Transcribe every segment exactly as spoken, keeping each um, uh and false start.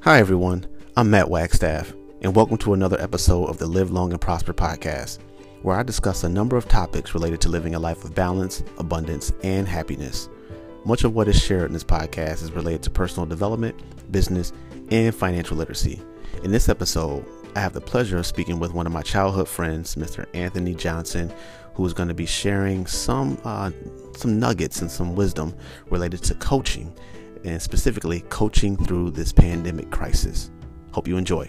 Hi everyone, I'm Matt Wagstaff, and welcome to another episode of the Live Long and Prosper podcast, where I discuss a number of topics related to living a life of balance, abundance, and happiness. Much of what is shared in this podcast is related to personal development, business, and financial literacy. In this episode, I have the pleasure of speaking with one of my childhood friends, Mister Anthony Johnson, who is going to be sharing some uh, some nuggets and some wisdom related to coaching, and specifically coaching through this pandemic crisis. Hope you enjoy.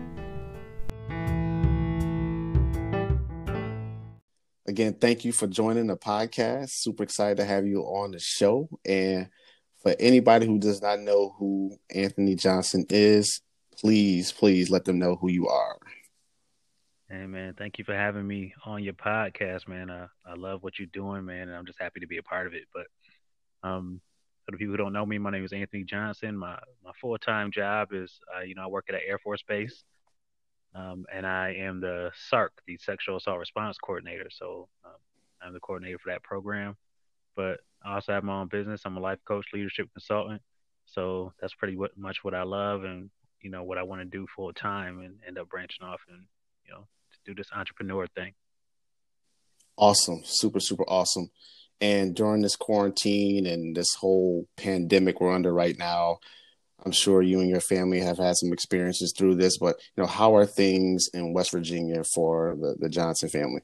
Again, thank you for joining the podcast. Super excited to have you on the show. And for anybody who does not know who Anthony Johnson is, please, please let them know who you are. Hey, man, thank you for having me on your podcast, man. Uh, I love what you're doing, man, and I'm just happy to be a part of it. But um, for the people who don't know me, my name is Anthony Johnson. My my full-time job is, uh, you know, I work at an Air Force base, um, and I am the S A R C, the Sexual Assault Response Coordinator. So um, I'm the coordinator for that program. But I also have my own business. I'm a life coach, leadership consultant. So that's pretty what, much what I love and, you know, what I want to do full time and end up branching off and, you know, to do this entrepreneur thing. Awesome. Super, super awesome. And during this quarantine and this whole pandemic we're under right now, I'm sure you and your family have had some experiences through this, but, you know, how are things in West Virginia for the, the Johnson family?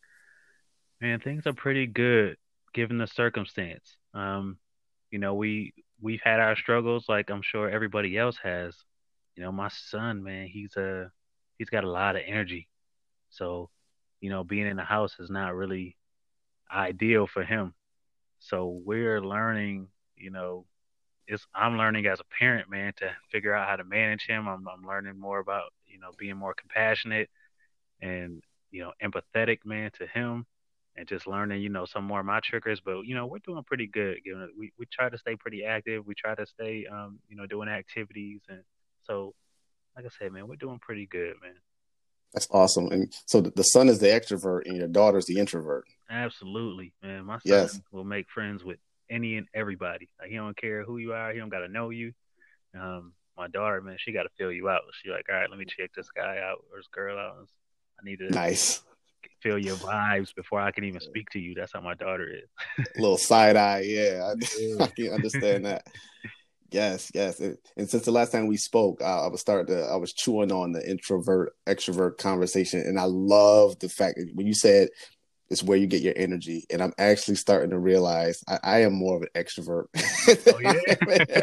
Man, things are pretty good given the circumstance. Um, you know, we we've had our struggles like I'm sure everybody else has. You know, my son, man, he's a he's got a lot of energy. So, you know, being in the house is not really ideal for him. So we're learning, you know, it's I'm learning as a parent, man, to figure out how to manage him. I'm I'm learning more about, you know, being more compassionate and, you know, empathetic, man, to him and just learning, you know, some more of my triggers. But, you know, we're doing pretty good given it. We we try to stay pretty active. We try to stay um, you know, doing activities and so like I said, man, we're doing pretty good, man. That's awesome. And so the, the son is the extrovert and your daughter's the introvert. Absolutely, man. My Yes. son will make friends with any and everybody. Like he don't care who you are. He don't got to know you. Um, my daughter, man, she got to feel you out. She like, all right, let me check this guy out or this girl out. I need to Nice. feel your vibes before I can even speak to you. That's how my daughter is. A little side eye. Yeah, I, Yeah. I can understand that. Yes, yes. And, and since the last time we spoke, I, I was starting to, I was chewing on the introvert extrovert conversation, and I love the fact that when you said it's where you get your energy, and I'm actually starting to realize I, I am more of an extrovert. Oh yeah.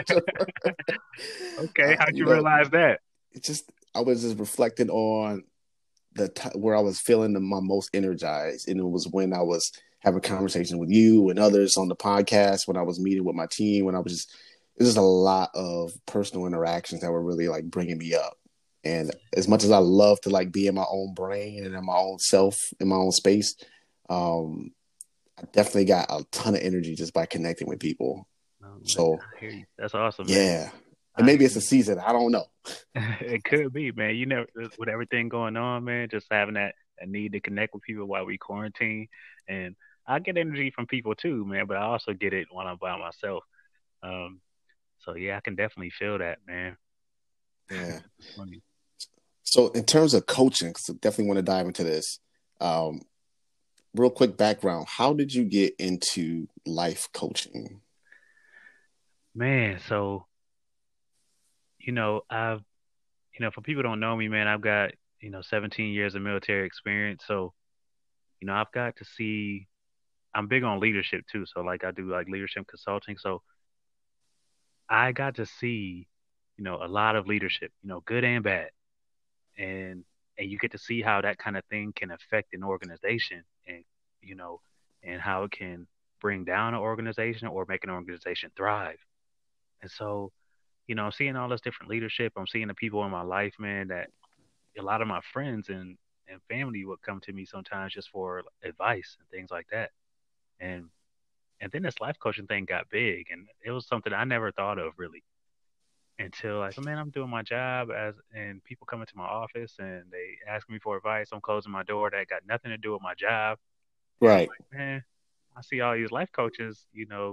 Okay, uh, how'd you you know, realize that? it just I was just reflecting on the t- where I was feeling the, my most energized, and it was when I was having conversations with you and others on the podcast, when I was meeting with my team, when I was just there's just a lot of personal interactions that were really like bringing me up. And as much as I love to like be in my own brain and in my own self, in my own space, um, I definitely got a ton of energy just by connecting with people. Oh, man, So I hear you. That's awesome, man. yeah, and I maybe hear it's a you. season. I don't know. It could be, man. You know, with everything going on, man, just having that, that need to connect with people while we quarantine. And I get energy from people too, man, but I also get it when I'm by myself. Um, so yeah, I can definitely feel that, man. Yeah. It's funny. So in terms of coaching, so definitely want to dive into this. Um, real quick background: how did you get into life coaching? Man, so, you know, I've, you know, for people who don't know me, man, I've got, you know, seventeen years of military experience. So, you know, I've got to see, I'm big on leadership too. So, like, I do like leadership consulting. So, I got to see, you know, a lot of leadership, you know, good and bad. And, and you get to see how that kind of thing can affect an organization and, you know, and how it can bring down an organization or make an organization thrive. And so, you know, I'm seeing all this different leadership. I'm seeing the people in my life, man, that a lot of my friends and, and family would come to me sometimes just for advice and things like that. And and then this life coaching thing got big and it was something I never thought of really until like, man, I'm doing my job as and people come into my office and they ask me for advice. I'm closing my door that got nothing to do with my job. And I'm Right. like, man, I see all these life coaches, you know,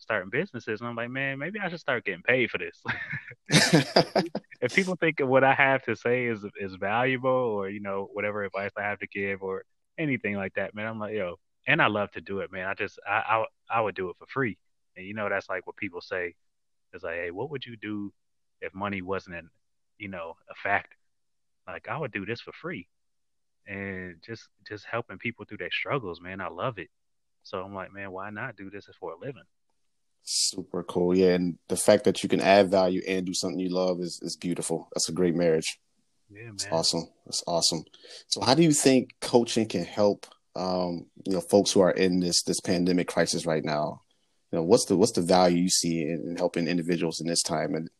starting businesses. And I'm like, man, maybe I should start getting paid for this. If people think what I have to say is is valuable, or you know whatever advice I have to give or anything like that, man, I'm like, yo, and I love to do it, man. I just I I, I would do it for free, and you know that's like what people say. It's like, hey, what would you do if money wasn't an, you know a factor? Like I would do this for free, and just just helping people through their struggles, man. I love it. So I'm like, man, why not do this for a living? Super cool. Yeah. And the fact that you can add value and do something you love is, is beautiful. That's a great marriage. Yeah, It's man. awesome. That's awesome. So how do you think coaching can help, um, you know, folks who are in this, this pandemic crisis right now? You know, what's the, what's the value you see in, in helping individuals in this time? And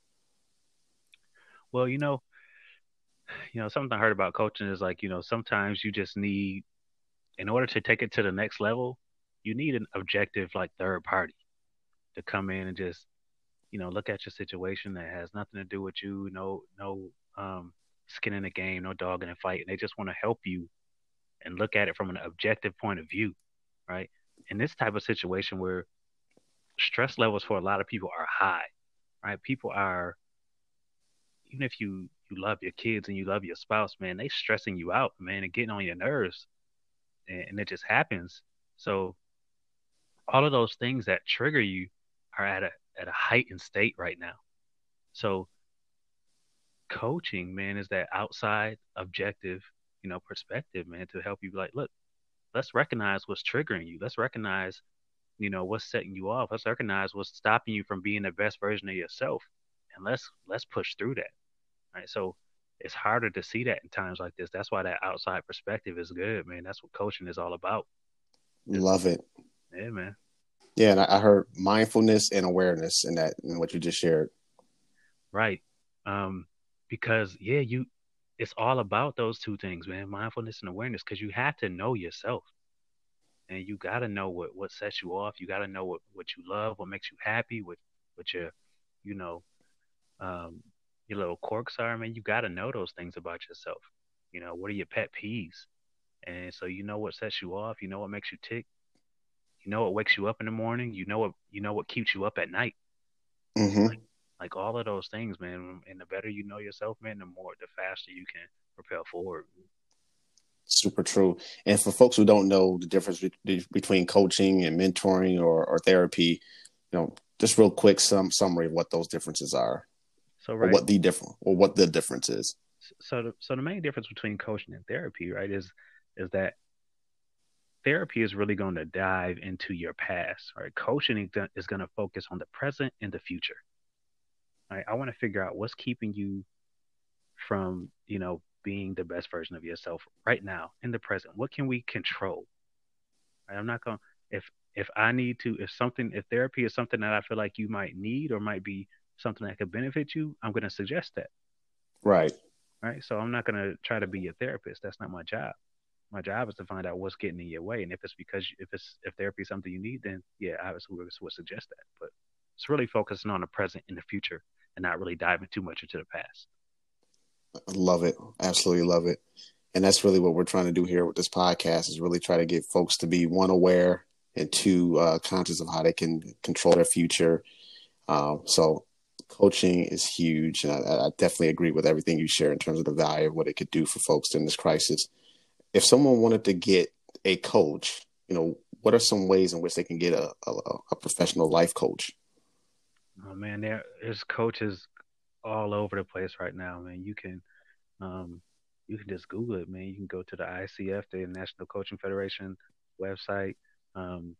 Well, you know, you know, something I heard about coaching is like, you know, sometimes you just need, in order to take it to the next level, you need an objective like third party to come in and just, you know, look at your situation that has nothing to do with you, no, no um, skin in the game, no dog in the fight, and they just want to help you and look at it from an objective point of view, right? In this type of situation where stress levels for a lot of people are high, right? People are, even if you you love your kids and you love your spouse, man, they stressing you out, man, and getting on your nerves, and, and it just happens. So all of those things that trigger you are at a at a heightened state right now. So coaching, man, is that outside objective, you know, perspective, man, to help you be like, look, let's recognize what's triggering you. Let's recognize, you know, what's setting you off. Let's recognize what's stopping you from being the best version of yourself. And let's let's push through that. Right. So it's harder to see that in times like this. That's why that outside perspective is good, man. That's what coaching is all about. Just love it. yeah, man. Yeah. And I, I heard mindfulness and awareness in that, in what you just shared. Right. Um, because yeah, you it's all about those two things, man, mindfulness and awareness, because you have to know yourself, and you gotta know what what sets you off. You gotta know what what you love, what makes you happy, what what your you know um your little quirks are, man. You gotta know those things about yourself. You know, what are your pet peeves? And so you know what sets you off, you know what makes you tick, you know what wakes you up in the morning, you know what you know what keeps you up at night. Mm-hmm. Like like all of those things, man. And the better you know yourself, man, the more the faster you can propel forward. Super true. And for folks who don't know the difference be- between coaching and mentoring or, or therapy, you know, just real quick, some summary of what those differences are, So or right. what the different, or what the difference is. So the so the main difference between coaching and therapy, right, is is that therapy is really going to dive into your past, right? Coaching is going to focus on the present and the future. Right? I want to figure out what's keeping you from, you know, being the best version of yourself right now in the present. What can we control? Right? I'm not going to if if I need to if something if therapy is something that I feel like you might need or might be something that could benefit you, I'm going to suggest that. Right. Right? So I'm not going to try to be your therapist. That's not my job. My job is to find out what's getting in your way, and if it's because if it's if therapy is something you need, then yeah, obviously we would suggest that. But it's really focusing on the present and the future, and not really diving too much into the past. Love it. Absolutely love it. And that's really what we're trying to do here with this podcast, is really try to get folks to be, one, aware, and two, uh, conscious of how they can control their future. Um, so coaching is huge. And I, I definitely agree with everything you share in terms of the value of what it could do for folks in this crisis. If someone wanted to get a coach, you know, what are some ways in which they can get a, a, a professional life coach? Oh man, there there's coaches all over the place right now, man. You can um you can just Google it, man. You can go to the I C F, the National Coaching Federation website. Um,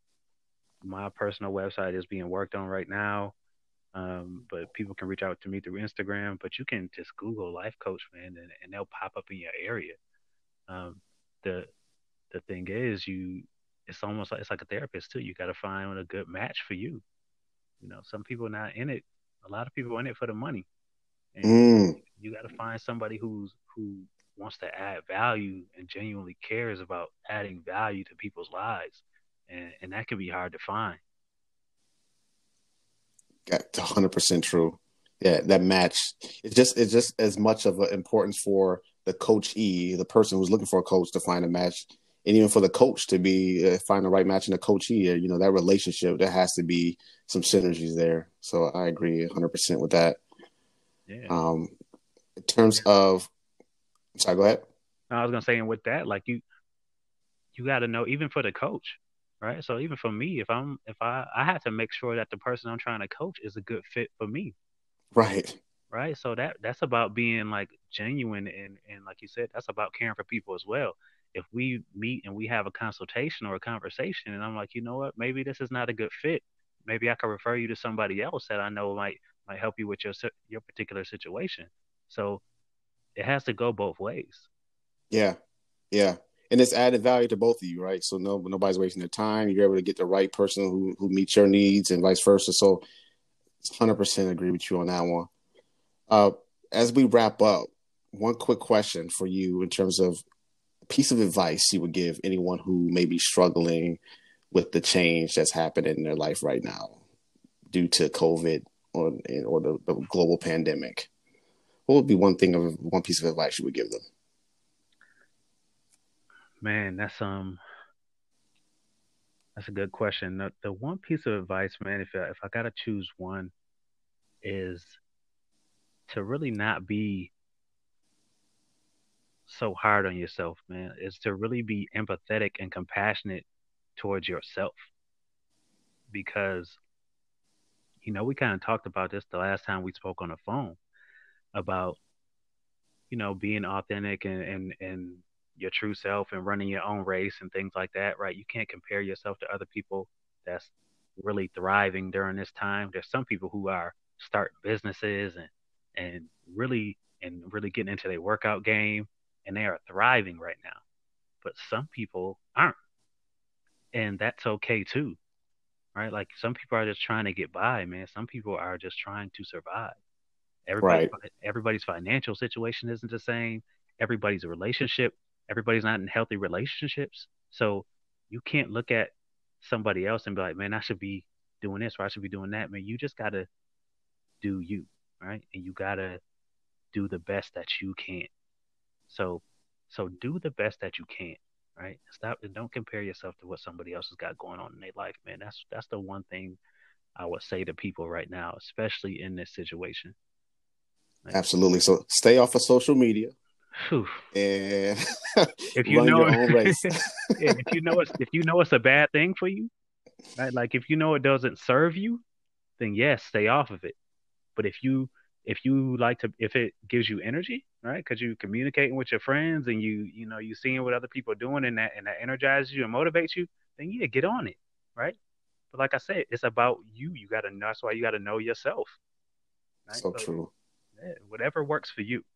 my personal website is being worked on right now. Um, but people can reach out to me through Instagram. But you can just Google life coach, man, and, and they'll pop up in your area. Um, the the thing is, you it's almost like it's like a therapist too. You got to find a good match for you. You know, some people are not in it. A lot of people are in it for the money, and Mm, you got to find somebody who's who wants to add value and genuinely cares about adding value to people's lives, and and that can be hard to find. that's one hundred percent true. Yeah, that match. It's just it's just as much of an importance for the coachee, the person who's looking for a coach, to find a match, and even for the coach to be uh, find the right match in the coachee, you know, that relationship, there has to be some synergies there. So I agree one hundred percent with that. Yeah. Um, in terms of, sorry, go ahead. I was gonna say, and with that, like you, you got to know, even for the coach, right? So even for me, if I'm, if I, I have to make sure that the person I'm trying to coach is a good fit for me, Right. right? So that that's about being like genuine, and and like you said, that's about caring for people as well. If we meet and we have a consultation or a conversation, and I'm like, you know what, maybe this is not a good fit. Maybe I could refer you to somebody else that I know might might help you with your si- your particular situation. So it has to go both ways. Yeah. Yeah. And it's added value to both of you, right? So no, nobody's wasting their time. You're able to get the right person who who meets your needs and vice versa. So one hundred percent agree with you on that one. Uh, as we wrap up, one quick question for you in terms of a piece of advice you would give anyone who may be struggling with the change that's happening in their life right now due to COVID or or the, the global pandemic. What would be one thing of one piece of advice you would give them? Man, that's um that's a good question. The, the one piece of advice, man, if I, if I gotta choose one, is to really not be so hard on yourself, man. Is to really be empathetic and compassionate towards yourself, because you know we kind of talked about this the last time we spoke on the phone about you know being authentic and and and your true self and running your own race and things like that, right? You can't compare yourself to other people that's really thriving during this time. There's some people who are starting businesses and and really and really getting into their workout game, and they are thriving right now. But some people aren't, and that's okay too, right? Like some people are just trying to get by, man. Some people are just trying to survive. Everybody's Right. everybody's financial situation isn't the same. Everybody's relationship, everybody's not in healthy relationships. So you can't look at somebody else and be like, man, I should be doing this or I should be doing that. Man, you just gotta do you, right? And you gotta do the best that you can. So so do the best that you can, right? Stop and don't compare yourself to what somebody else has got going on in their life, man. That's that's the one thing I would say to people right now, especially in this situation. Like, Absolutely. So stay off of social media whew, and if you run know, your own race. yeah, if you know it's if you know it's a bad thing for you, right? Like if you know it doesn't serve you, then yes, stay off of it. But if you if you like to if it gives you energy, right? Because you communicating with your friends and you you know you seeing what other people are doing and that and that energizes you and motivates you, then yeah, get on it, right? But like I said, it's about you. You gotta know. That's why you gotta know yourself, right? So So true. yeah, whatever works for you.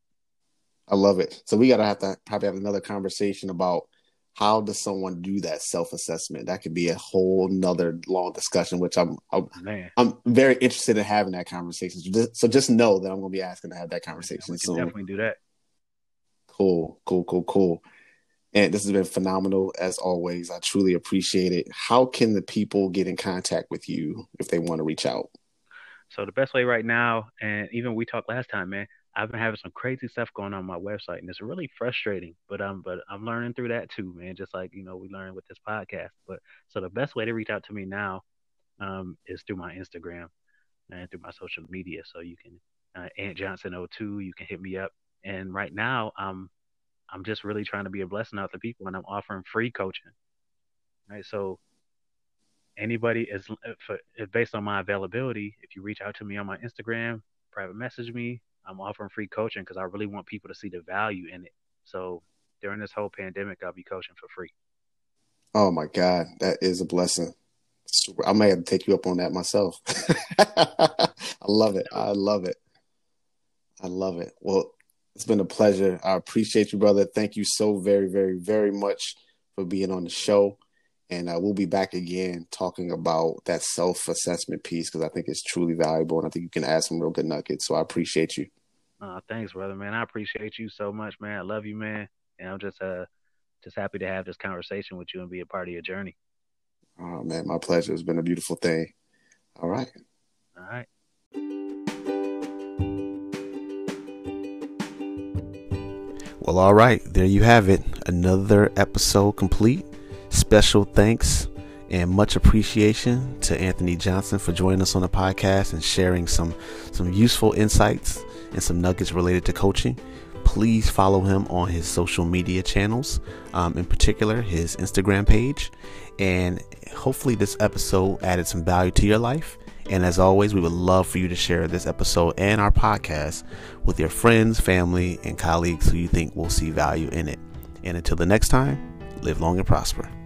I love it. So we gotta have to probably have another conversation about how does someone do that self-assessment. That could be a whole nother long discussion, which I'm I'm, Man, I'm very interested in having that conversation. So just, so just know that I'm going to be asking to have that yeah, conversation we can soon. definitely do that. Cool, cool, cool, cool. And this has been phenomenal as always. I truly appreciate it. How can the people get in contact with you if they want to reach out? So the best way right now, and even we talked last time, man, I've been having some crazy stuff going on my website, and it's really frustrating. But um, but I'm learning through that too, man. Just like you know, we learn with this podcast. But so the best way to reach out to me now, um, is through my Instagram and through my social media. So you can uh, Ant Johnson oh two. You can hit me up. And right now, I'm I'm just really trying to be a blessing out to people, and I'm offering free coaching. Right. So anybody is uh, for, based on my availability. If you reach out to me on my Instagram, private message me. I'm offering free coaching because I really want people to see the value in it. So during this whole pandemic, I'll be coaching for free. Oh my God, that is a blessing. Super. I may have to take you up on that myself. I love it. I love it. I love it. Well, it's been a pleasure. I appreciate you, brother. Thank you so very, very, very much for being on the show. And uh, we'll be back again talking about that self-assessment piece because I think it's truly valuable and I think you can add some real good nuggets. So I appreciate you. Uh, thanks, brother, man. I appreciate you so much, man. I love you, man. And I'm just uh just happy to have this conversation with you and be a part of your journey. Oh, man, my pleasure. It's been a beautiful thing. All right. All right. Well, all right, there you have it. Another episode complete. Special thanks and much appreciation to Anthony Johnson for joining us on the podcast and sharing some some useful insights and some nuggets related to coaching. Please follow him on his social media channels, um, in particular his Instagram page. And hopefully this episode added some value to your life. And as always, we would love for you to share this episode and our podcast with your friends, family, and colleagues who you think will see value in it. And until the next time, live long and prosper.